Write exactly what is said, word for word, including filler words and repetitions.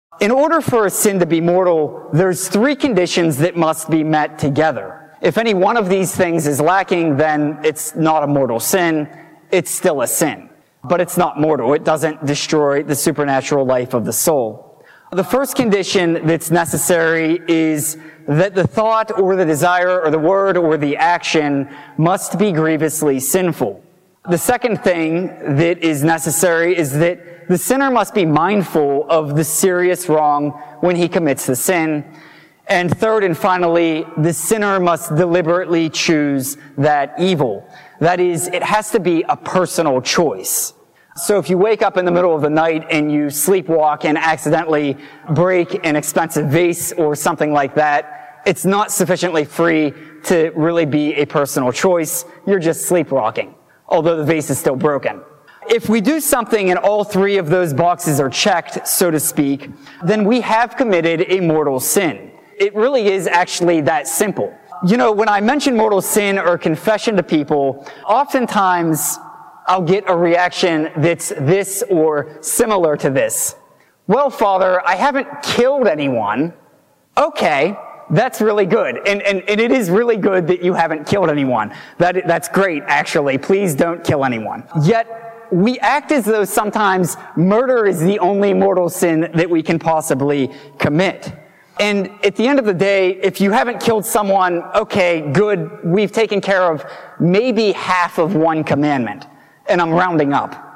In order for a sin to be mortal, there's three conditions that must be met together. If any one of these things is lacking, then it's not a mortal sin. It's still a sin. But it's not mortal. It doesn't destroy the supernatural life of the soul. The first condition that's necessary is that the thought or the desire or the word or the action must be grievously sinful. The second thing that is necessary is that the sinner must be mindful of the serious wrong when he commits the sin. And third and finally, the sinner must deliberately choose that evil. That is, it has to be a personal choice. So if you wake up in the middle of the night and you sleepwalk and accidentally break an expensive vase or something like that, it's not sufficiently free to really be a personal choice. You're just sleepwalking, although the vase is still broken. If we do something and all three of those boxes are checked, so to speak, then we have committed a mortal sin. It really is actually that simple. You know, when I mention mortal sin or confession to people, oftentimes I'll get a reaction that's this or similar to this. Well, Father, I haven't killed anyone. Okay, that's really good. And, and, and it is really good that you haven't killed anyone. That, that's great, actually. Please don't kill anyone. Yet, we act as though sometimes murder is the only mortal sin that we can possibly commit. And at the end of the day, if you haven't killed someone, okay, good, we've taken care of maybe half of one commandment. And I'm rounding up.